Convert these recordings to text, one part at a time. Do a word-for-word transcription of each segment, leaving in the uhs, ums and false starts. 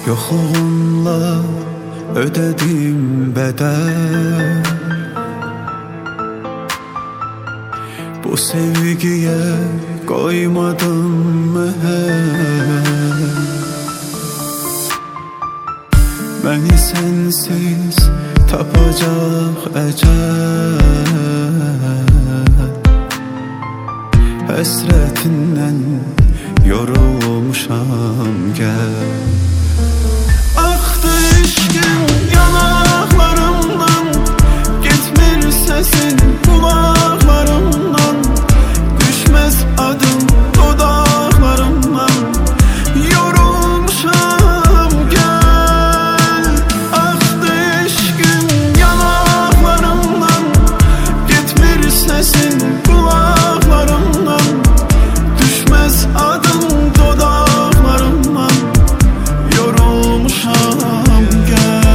Yokluğunla ödedim bedel. Bu sevgiye koymadım meğer. Beni sensiz tapacak ecel. Hasretinden yorulmuşam gel. Aktı işkim yanaklarımdan, gitmir sesin kulaklarımdan, düşmez adım dudaklarımdan, yorulmuşam gel. Aktı işkim yanaklarımdan, gitmir sesin kulaklarımdan, düşmez adım dudaklarımdan, yorulmuşam gel.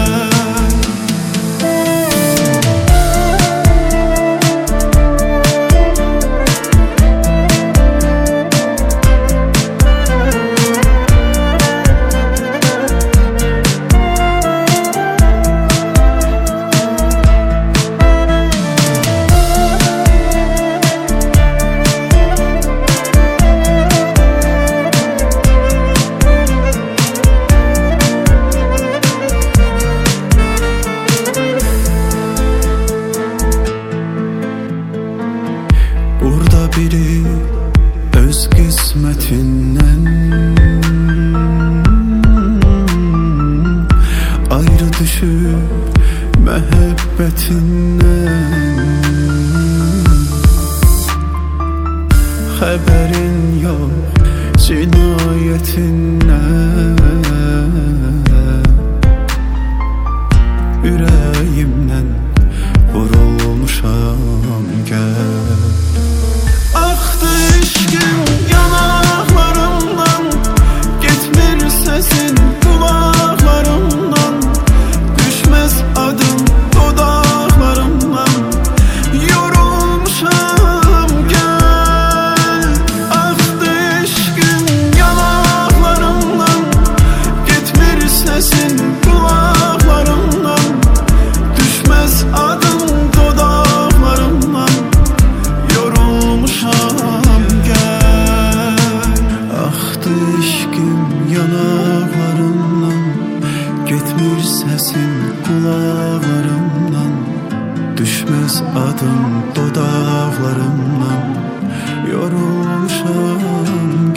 Burada biri öz kısmetinden ayrı düşüp mehabbetinden. Haberin yok cinayetinden. Yüreğimden vurulmuşam gel. Aktı işkim yanaklarımdan, gitmir sesin kulaklarımdan, düşmez adım dudaklarımdan, yorulmuşam gel. Aktı işkim yanaklarımdan, gitmir sesin kulaklarımdan, düşmez adım dudaklarımdan, yorulmuşam gel. Aktı işkim yanaklarımdan, gitmir sesin kulaklarımdan, düşmez adım dudaklarımdan, yorulmuşam